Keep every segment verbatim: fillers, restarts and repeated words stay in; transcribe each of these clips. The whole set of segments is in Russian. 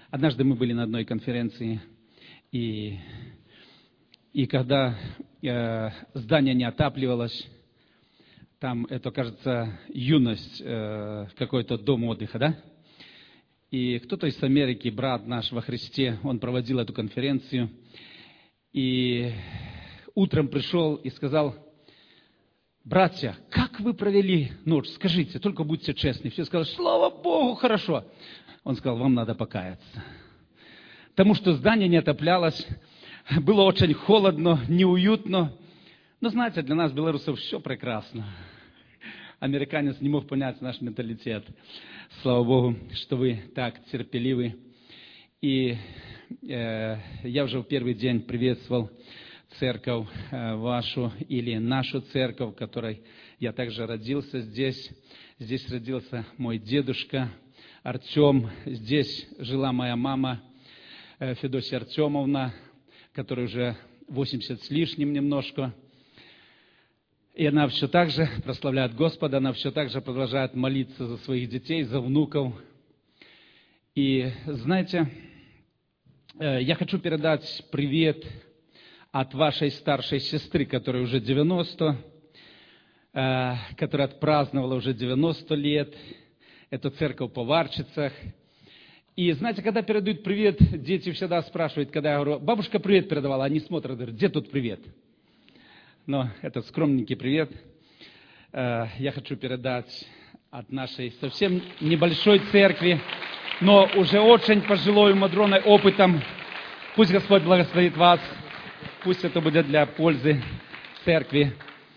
Однажды мы были на одной конференции, и, и когда э, здание не отапливалось, там, это, кажется, юность, э, какой-то дом отдыха, да? И кто-то из Америки, брат наш во Христе, он проводил эту конференцию, и утром пришел и сказал: братья, как вы провели ночь? Скажите, только будьте честны. Все сказали: слава Богу, хорошо. Он сказал: вам надо покаяться. Потому что здание не отоплялось, было очень холодно, неуютно. Но знаете, для нас, белорусов, все прекрасно. Американец не мог понять наш менталитет. Слава Богу, что вы так терпеливы. И э, я уже в первый день приветствовал церковь э, вашу или нашу церковь, в которой я также родился здесь. Здесь родился мой дедушка Артем. Здесь жила моя мама э, Федосия Артемовна, которая уже восемьдесят с лишним немножко. И она все так же прославляет Господа, она все так же продолжает молиться за своих детей, за внуков. И знаете, я хочу передать привет от вашей старшей сестры, которой уже девяносто, которая отпраздновала уже девяносто лет. Это церковь по Варчицах. И знаете, когда передают привет, дети всегда спрашивают, когда я говорю: бабушка привет передавала, они смотрят, говорят: где тут привет? Но это скромненький привет. Я хочу передать от нашей совсем небольшой церкви, но уже очень пожилой, мудреной опытом. Пусть Господь благословит вас. Пусть это будет для пользы церкви.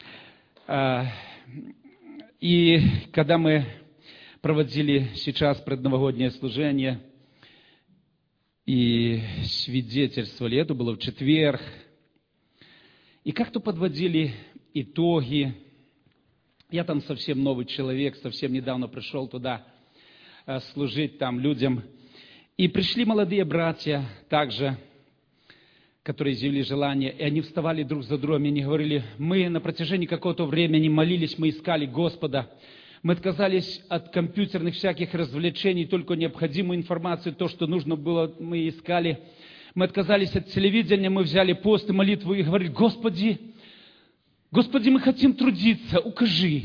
И когда мы проводили сейчас предновогоднее служение и свидетельствовали, это было в четверг, и как-то подводили итоги. Я там совсем новый человек, совсем недавно пришел туда служить там людям. И пришли молодые братья также, которые изъявили желание, и они вставали друг за другом, и они говорили: мы на протяжении какого-то времени молились, мы искали Господа, мы отказались от компьютерных всяких развлечений, только необходимую информацию, то, что нужно было, мы искали. Мы отказались от телевидения, мы взяли пост и молитву и говорили: Господи, Господи, мы хотим трудиться, укажи.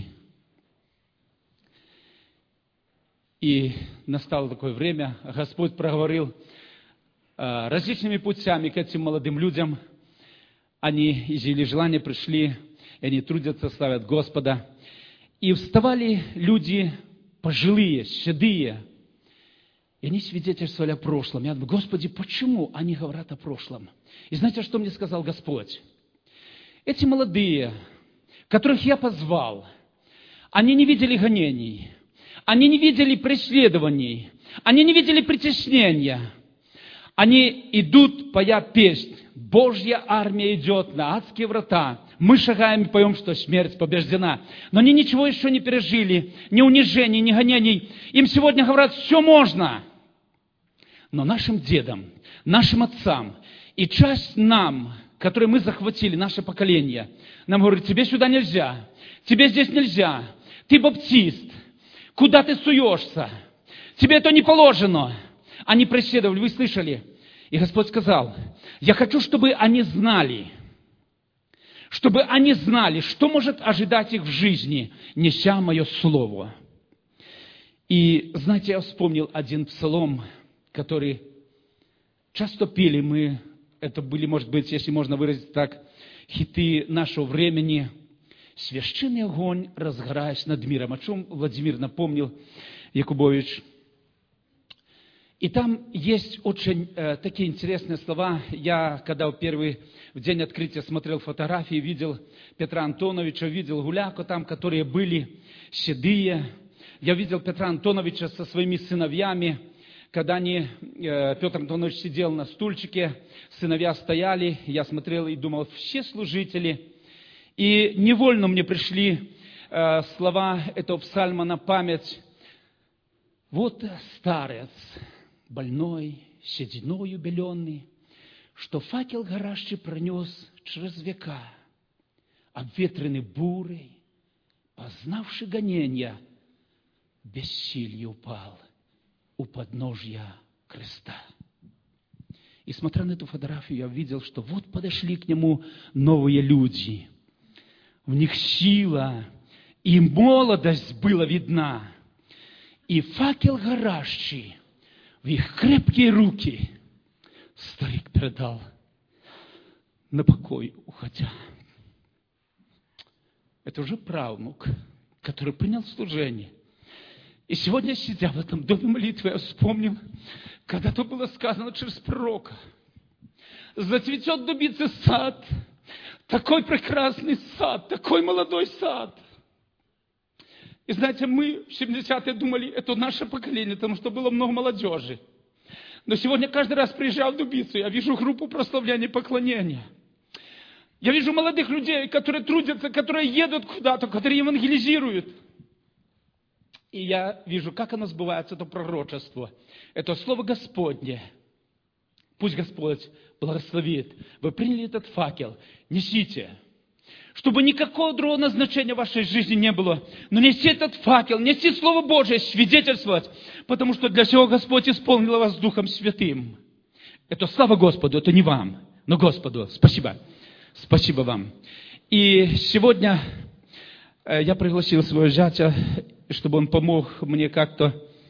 И настало такое время, Господь проговорил э, различными путями к этим молодым людям. Они изъявили желание, пришли, и они трудятся, славят Господа. И вставали люди пожилые, седые, и они свидетельствовали о прошлом. Я думаю: Господи, почему они говорят о прошлом? И знаете, что мне сказал Господь? Эти молодые, которых я позвал, они не видели гонений, они не видели преследований, они не видели притеснения. Они идут, поя песнь: Божья армия идет на адские врата. Мы шагаем и поем, что смерть побеждена. Но они ничего еще не пережили, ни унижений, ни гонений. Им сегодня говорят: все можно. Но нашим дедам, нашим отцам и часть нам, которые мы захватили, наше поколение, нам говорят: тебе сюда нельзя, тебе здесь нельзя, ты баптист, куда ты суешься, тебе это не положено. Они преследовали, вы слышали? И Господь сказал: я хочу, чтобы они знали, чтобы они знали, что может ожидать их в жизни, неся мое слово. И знаете, я вспомнил один псалом, который часто пели мы. Это были, может быть, если можно выразить так, хиты нашего времени. «Священный огонь, разгораясь над миром». О чем Владимир напомнил, Якубович. И там есть очень э, такие интересные слова. Я, когда в первый в день открытия смотрел фотографии, видел Петра Антоновича, видел Гуляку там, которые были седые. Я видел Петра Антоновича со своими сыновьями, когда они, э, Петр Антонович сидел на стульчике, сыновья стояли, я смотрел и думал: все служители. И невольно мне пришли э, слова этого псалма на память. Вот старец, больной, сединою беленный, что факел горящий пронес через века, обветренный бурей, познавший гоненья, бессилье упал у подножья креста. И смотря на эту фотографию, я видел, что вот подошли к нему новые люди. В них сила и молодость была видна. И факел горящий в их крепкие руки старик передал на покой уходя. Это уже правнук, который принял служение. И сегодня, сидя в этом доме молитвы, я вспомнил, когда-то было сказано через пророка: зацветет дубицы сад, такой прекрасный сад, такой молодой сад. И знаете, мы в семидесятые думали, это наше поколение, потому что было много молодежи. Но сегодня каждый раз приезжаю в Дубицу, я вижу группу прославления и поклонения. Я вижу молодых людей, которые трудятся, которые едут куда-то, которые евангелизируют. И я вижу, как оно сбывается, это пророчество. Это слово Господне. Пусть Господь благословит. Вы приняли этот факел, несите. Чтобы никакого другого назначения в вашей жизни не было. Но неси этот факел, неси Слово Божие, свидетельствовать. Потому что для всего Господь исполнил вас Духом Святым. Это слава Господу, это не вам, но Господу. Спасибо. Спасибо вам. И сегодня я пригласил своего зятя, чтобы он помог мне как-то.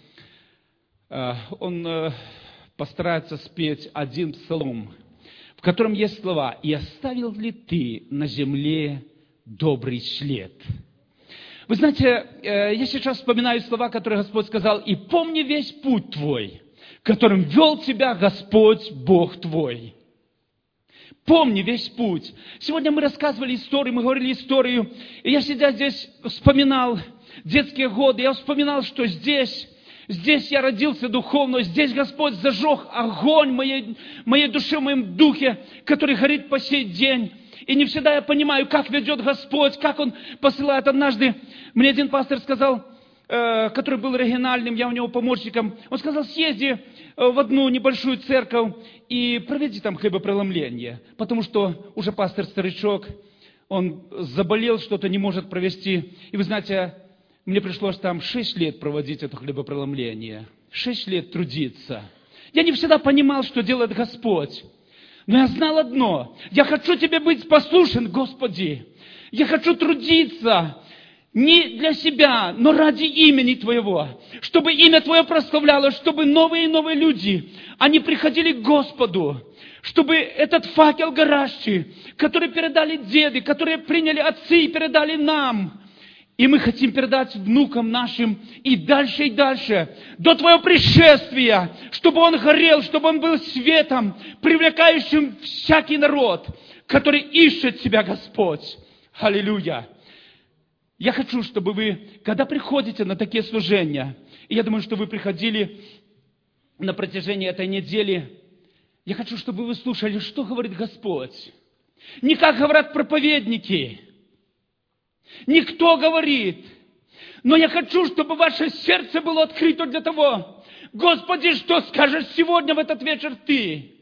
Он постарается спеть один псалом, в котором есть слова: «И оставил ли ты на земле добрый след?» Вы знаете, я сейчас вспоминаю слова, которые Господь сказал: «И помни весь путь твой, которым вел тебя Господь Бог твой». Помни весь путь. Сегодня мы рассказывали историю, мы говорили историю, и я, сидя здесь, вспоминал детские годы, я вспоминал, что здесь... Здесь я родился духовно, здесь Господь зажег огонь в моей, моей душе, в моем духе, который горит по сей день. И не всегда я понимаю, как ведет Господь, как Он посылает. Однажды мне один пастор сказал, э, который был региональным, я у него помощником, он сказал: съезди в одну небольшую церковь и проведи там хлебопреломление. Потому что уже пастор-старичок, он заболел, что-то не может провести. И вы знаете, мне пришлось там шесть лет проводить это хлебопреломление. Шесть лет трудиться. Я не всегда понимал, что делает Господь. Но я знал одно. Я хочу Тебе быть послушен, Господи. Я хочу трудиться не для себя, но ради имени Твоего. Чтобы имя Твое прославлялось, чтобы новые и новые люди, они приходили к Господу. Чтобы этот факел горящий, который передали деды, которые приняли отцы и передали нам, и мы хотим передать внукам нашим и дальше, и дальше, до Твоего пришествия, чтобы он горел, чтобы он был светом, привлекающим всякий народ, который ищет Тебя, Господь. Аллилуйя. Я хочу, чтобы вы, когда приходите на такие служения, и я думаю, что вы приходили на протяжении этой недели, я хочу, чтобы вы слушали, что говорит Господь. Не как говорят проповедники, никто говорит. Но я хочу, чтобы ваше сердце было открыто для того: Господи, что скажешь сегодня в этот вечер Ты?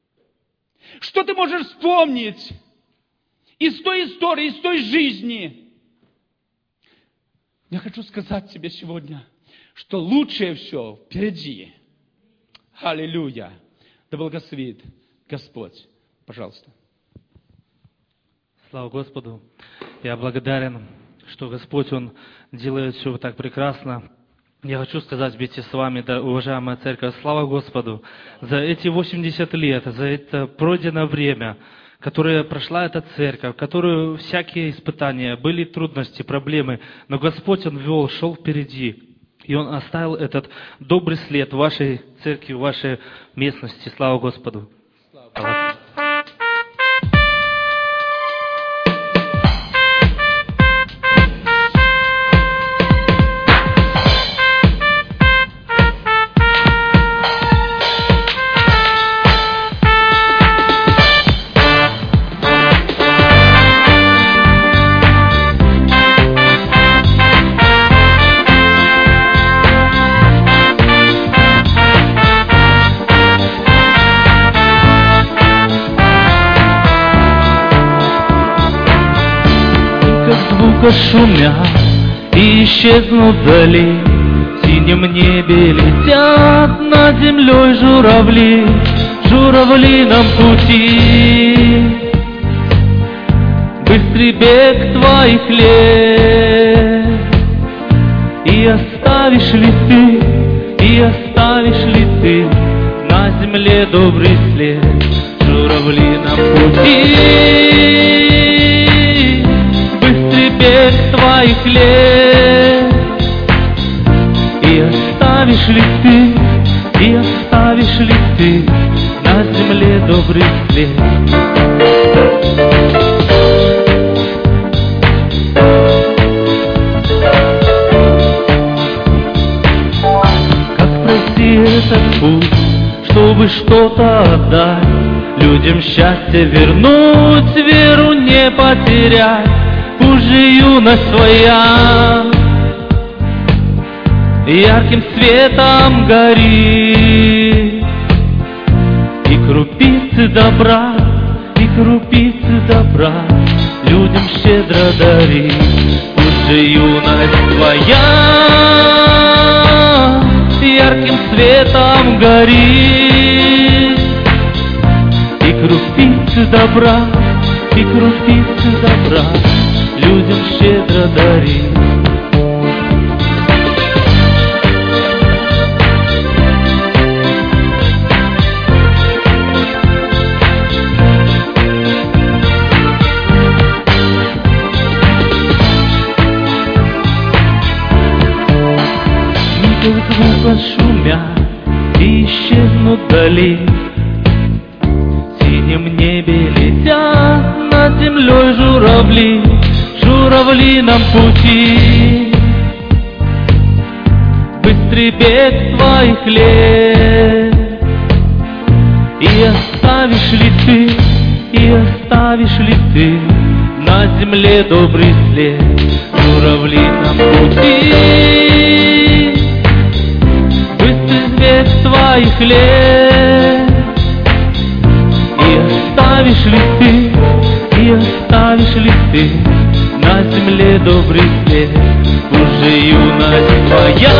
Что Ты можешь вспомнить из той истории, из той жизни? Я хочу сказать тебе сегодня, что лучшее все впереди. Аллилуйя. Да благословит Господь. Пожалуйста. Слава Господу. Я благодарен, что Господь, Он делает все так прекрасно. Я хочу сказать вместе с вами, да, уважаемая церковь, слава Господу за эти восемьдесят лет, за это пройденное время, которое прошла эта церковь, в которую всякие испытания, были трудности, проблемы, но Господь, Он вел, шел впереди, и Он оставил этот добрый след в вашей церкви, в вашей местности. Слава Господу. Слава. Шумя и исчезнут вдали, синем небе летят над землей журавли, в журавлином пути. Быстрый бег твоих лет, и оставишь ли ты, и оставишь ли ты на земле добрый след в журавлином пути. Быстрый бег твоих лет, и оставишь ли ты, и оставишь ли ты на земле добрый след. Этот путь, чтобы что-то отдать, людям счастье вернуть, веру не потерять. Пусть же юность твоя ярким светом горит, и крупицы добра, и крупицы добра людям щедро дари. Пусть же юность твоя ярким светом горит, и крупицы добра, и крупицы добра людям щедро дари. Звука шумят и исчезнут вдали, в синем небе летят над землей журавли, в журавлином пути. Быстрый бег твоих лет, и оставишь ли ты, и оставишь ли ты на земле добрый след в журавлином пути. Свет твоих лет, и оставишь ли ты, и оставишь ли ты на земле добрый след. Пусть же юность твоя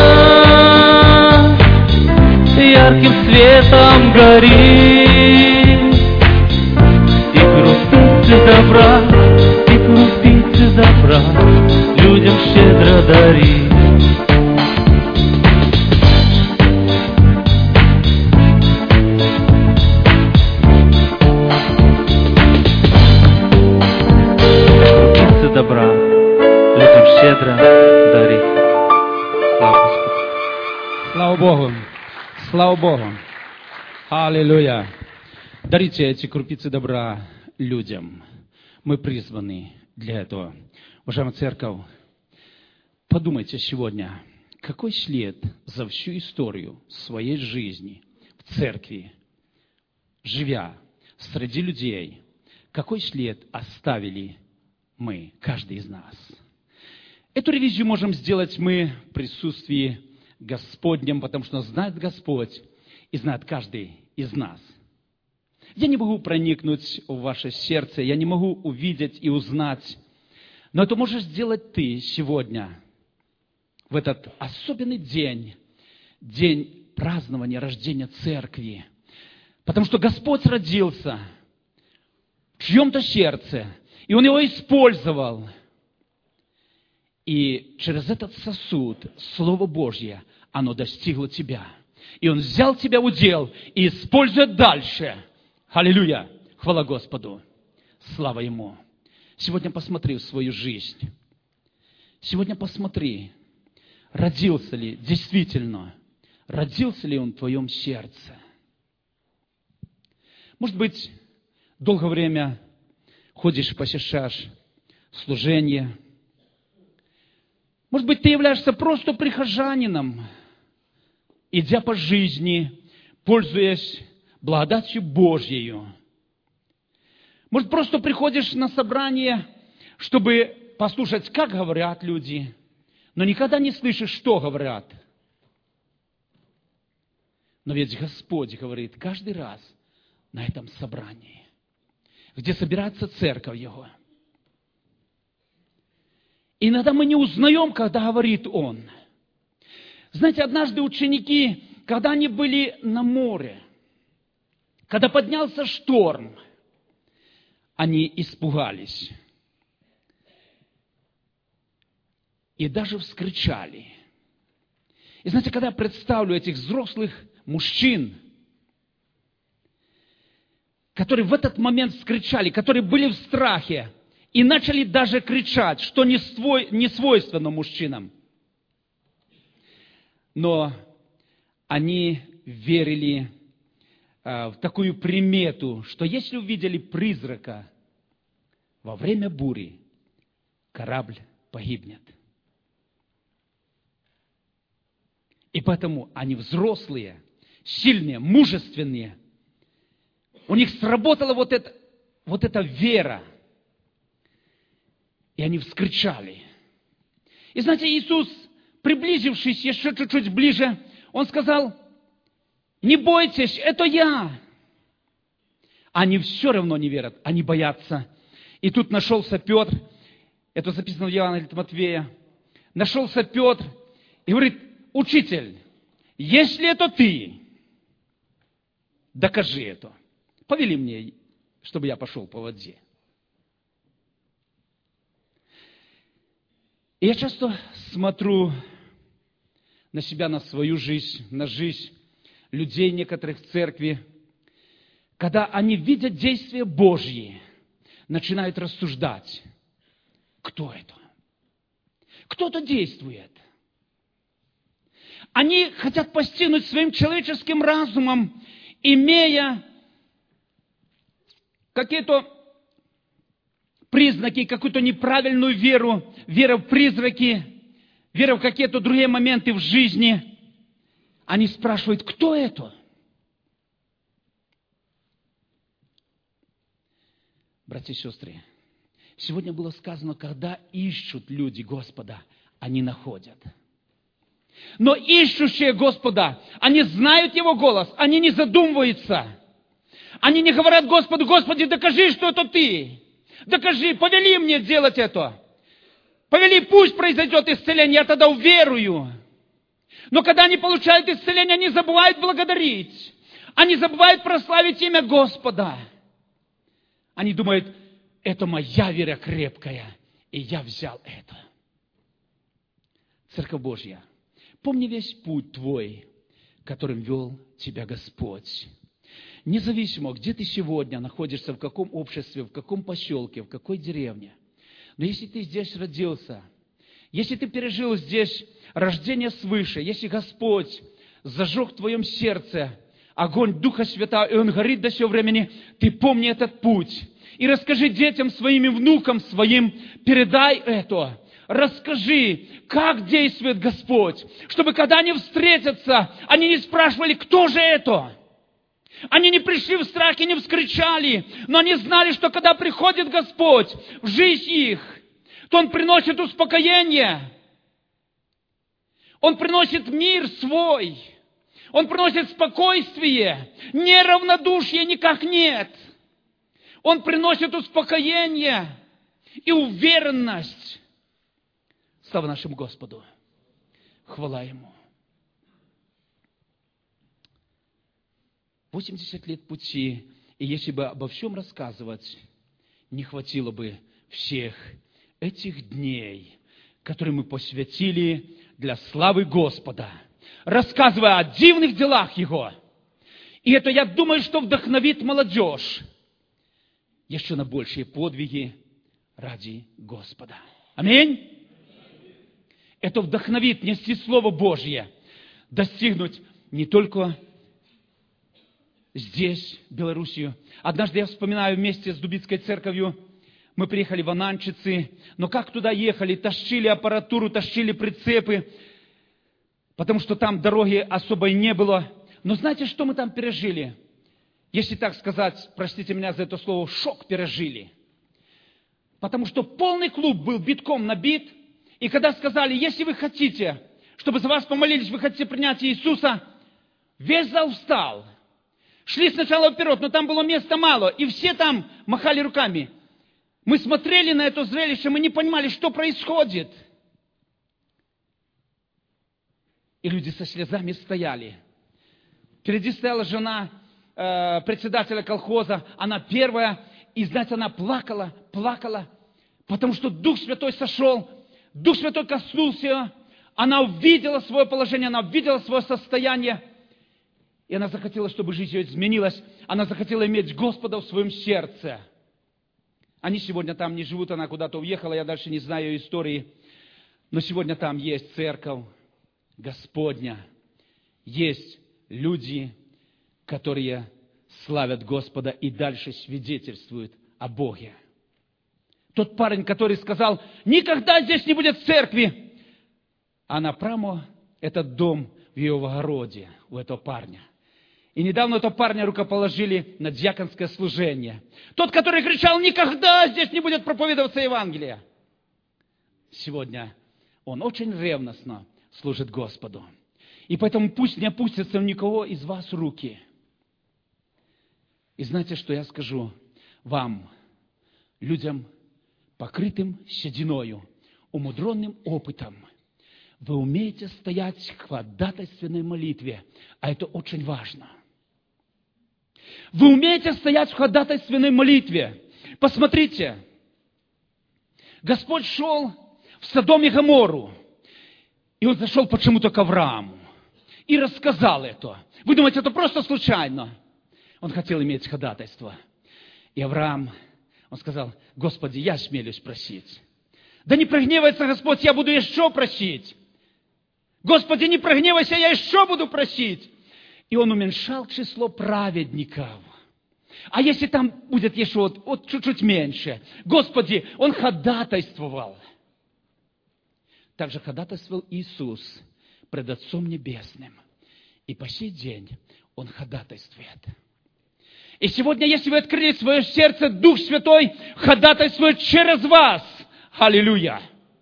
ярким светом горит, и крупицы добра, и крупицы добра людям щедро дари. Добра людям щедро дарит. Слава Господу. Слава Богу. Слава Богу. Аллилуйя. Дарите эти крупицы добра людям. Мы призваны для этого. Уважаемая церковь, подумайте сегодня, какой след за всю историю своей жизни в церкви, живя среди людей, какой след оставили мы, каждый из нас. Эту ревизию можем сделать мы в присутствии Господнем, потому что знает Господь и знает каждый из нас. Я не могу проникнуть в ваше сердце, я не могу увидеть и узнать, но это можешь сделать ты сегодня, в этот особенный день, день празднования рождения церкви. Потому что Господь родился в чьем-то сердце, и Он его использовал. И через этот сосуд Слово Божье, оно достигло тебя. И Он взял тебя в удел и использует дальше. Аллилуйя! Хвала Господу! Слава Ему! Сегодня посмотри в свою жизнь. Сегодня посмотри, родился ли действительно, родился ли Он в твоем сердце. Может быть, долгое время ходишь, посещаешь служение. Может быть, ты являешься просто прихожанином, идя по жизни, пользуясь благодатью Божьей. Может, просто приходишь на собрание, чтобы послушать, как говорят люди, но никогда не слышишь, что говорят. Но ведь Господь говорит каждый раз на этом собрании, где собирается церковь Его. Иногда мы не узнаем, когда говорит Он. Знаете, однажды ученики, когда они были на море, когда поднялся шторм, они испугались. И даже вскричали. И знаете, когда я представлю этих взрослых мужчин, которые в этот момент вскричали, которые были в страхе, и начали даже кричать, что не, свой, не свойственно мужчинам. Но они верили э, в такую примету, что если увидели призрака во время бури, корабль погибнет. И поэтому они взрослые, сильные, мужественные. У них сработала вот эта, вот эта вера. И они вскричали. И знаете, Иисус, приблизившись еще чуть-чуть ближе, Он сказал: не бойтесь, это я. Они все равно не верят, они боятся. И тут нашелся Петр, это записано в Евангелии от Матфея, нашелся Петр и говорит: учитель, если это ты, докажи это. Повели мне, чтобы я пошел по воде. И я часто смотрю на себя, на свою жизнь, на жизнь людей некоторых в церкви, когда они видят действия Божьи, начинают рассуждать, кто это? Кто-то действует. Они хотят постигнуть своим человеческим разумом, имея какие-то признаки, какую-то неправильную веру, вера в призраки, вера в какие-то другие моменты в жизни. Они спрашивают, кто это? Братья и сестры, сегодня было сказано, когда ищут люди Господа, они находят. Но ищущие Господа, они знают Его голос, они не задумываются. Они не говорят Господу: Господи, докажи, что это Ты. Докажи, повели мне делать это. Повели, пусть произойдет исцеление, я тогда уверую. Но когда они получают исцеление, они забывают благодарить. Они забывают прославить имя Господа. Они думают, это моя вера крепкая, и я взял это. Церковь Божья, помни весь путь твой, которым вел тебя Господь. Независимо, где ты сегодня находишься, в каком обществе, в каком поселке, в какой деревне. Но если ты здесь родился, если ты пережил здесь рождение свыше, если Господь зажег в твоем сердце огонь Духа Святого, и Он горит до сего времени, ты помни этот путь. И расскажи детям своим и внукам своим, передай это. Расскажи, как действует Господь, чтобы когда они встретятся, они не спрашивали, кто же это. Они не пришли в страх и не вскричали, но они знали, что когда приходит Господь в жизнь их, то Он приносит успокоение, Он приносит мир свой, Он приносит спокойствие, неравнодушия никак нет. Он приносит успокоение и уверенность. Слава нашему Господу! Хвала Ему! восемьдесят лет пути, и если бы обо всем рассказывать, не хватило бы всех этих дней, которые мы посвятили для славы Господа, рассказывая о дивных делах Его. И это, я думаю, что вдохновит молодежь еще на большие подвиги ради Господа. Аминь. Это вдохновит нести Слово Божье, достигнуть не только здесь, в Белоруссию. Однажды я вспоминаю, вместе с Дубицкой церковью мы приехали в Ананчицы, но как туда ехали, тащили аппаратуру, тащили прицепы, потому что там дороги особой не было. Но знаете, что мы там пережили? Если так сказать, простите меня за это слово, шок пережили. Потому что полный клуб был битком набит, и когда сказали, если вы хотите, чтобы за вас помолились, вы хотите принять Иисуса, весь зал встал. Шли сначала вперед, но там было места мало, и все там махали руками. Мы смотрели на это зрелище, мы не понимали, что происходит. И люди со слезами стояли. Впереди стояла жена э, председателя колхоза. Она первая. И, знаете, она плакала, плакала. Потому что Дух Святой сошел. Дух Святой коснулся ее. Она увидела свое положение. Она увидела свое состояние. И она захотела, чтобы жизнь ее изменилась. Она захотела иметь Господа в своем сердце. Они сегодня там не живут. Она куда-то уехала. Я дальше не знаю ее истории. Но сегодня там есть церковь Господня. Есть люди, которые славят Господа и дальше свидетельствуют о Боге. Тот парень, который сказал, никогда здесь не будет церкви. А напрямо этот дом в его огороде у этого парня. И недавно этого парня рукоположили на диаконское служение. Тот, который кричал, никогда здесь не будет проповедоваться Евангелие. Сегодня он очень ревностно служит Господу. И поэтому пусть не опустятся у никого из вас руки. И знаете, что я скажу вам, людям, покрытым сединою, умудренным опытом, вы умеете стоять в ходатайственной молитве, а это очень важно. Вы умеете стоять в ходатайственной молитве. Посмотрите, Господь шел в Содом и Гоморру, и Он зашел почему-то к Аврааму и рассказал это. Вы думаете, это просто случайно? Он хотел иметь ходатайство. И Авраам, он сказал, Господи, я смелюсь просить. Да не прогневается Господь, я буду еще просить. Господи, не прогневайся, я еще буду просить. И он уменьшал число праведников. А если там будет еще вот, вот чуть-чуть меньше? Господи, он ходатайствовал. Также ходатайствовал Иисус пред Отцом Небесным. И по сей день он ходатайствует. И сегодня, если вы открыли свое сердце, Дух Святой ходатайствует через вас. Аллилуйя!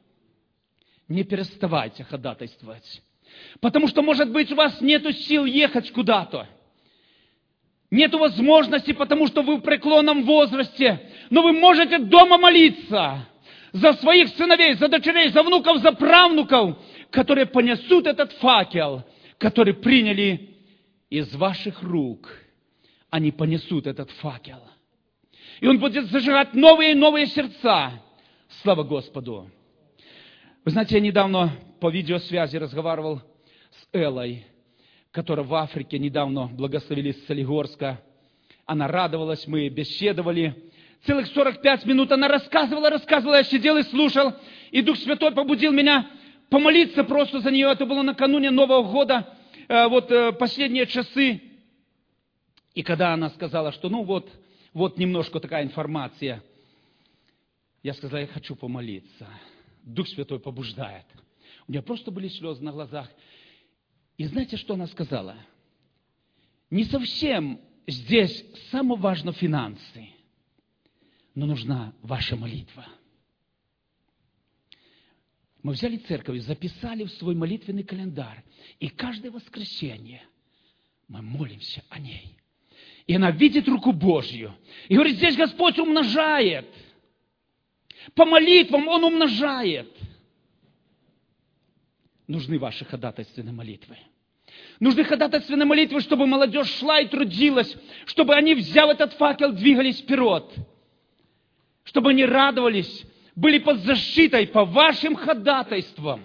Не переставайте ходатайствовать. Потому что, может быть, у вас нет сил ехать куда-то. Нет возможности, потому что вы в преклонном возрасте. Но вы можете дома молиться за своих сыновей, за дочерей, за внуков, за правнуков, которые понесут этот факел, который приняли из ваших рук. Они понесут этот факел. И он будет зажигать новые и новые сердца. Слава Господу! Вы знаете, я недавно по видеосвязи разговаривал с Эллой, которая в Африке недавно благословили с Солигорска. Она радовалась, мы беседовали. Целых сорок пять минут она рассказывала, рассказывала, я сидел и слушал. И Дух Святой побудил меня помолиться просто за нее. Это было накануне Нового года, вот последние часы. И когда она сказала, что ну вот, вот немножко такая информация, я сказал, я хочу помолиться. Дух Святой побуждает. У меня просто были слезы на глазах. И знаете, что она сказала? Не совсем здесь самое важное финансы, но нужна ваша молитва. Мы взяли церковь, записали в свой молитвенный календарь, и каждое воскресенье мы молимся о ней. И она видит руку Божью. И говорит, здесь Господь умножает. По молитвам Он умножает. Нужны ваши ходатайственные молитвы. Нужны ходатайственные молитвы, чтобы молодежь шла и трудилась, чтобы они, взяв этот факел, двигались вперед. Чтобы они радовались, были под защитой по вашим ходатайствам.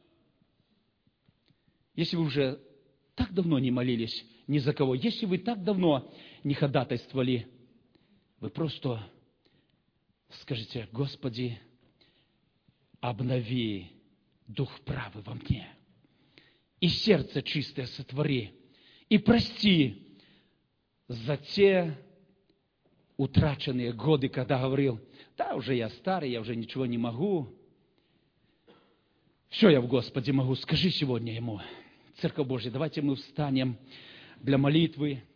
Если вы уже так давно не молились ни за кого, если вы так давно не ходатайствовали, вы просто скажите, Господи, обнови дух правый во мне, и сердце чистое сотвори, и прости за те утраченные годы, когда говорил, да, уже я старый, я уже ничего не могу. Все я в Господе могу. Скажи сегодня Ему, Церковь Божья, давайте мы встанем для молитвы.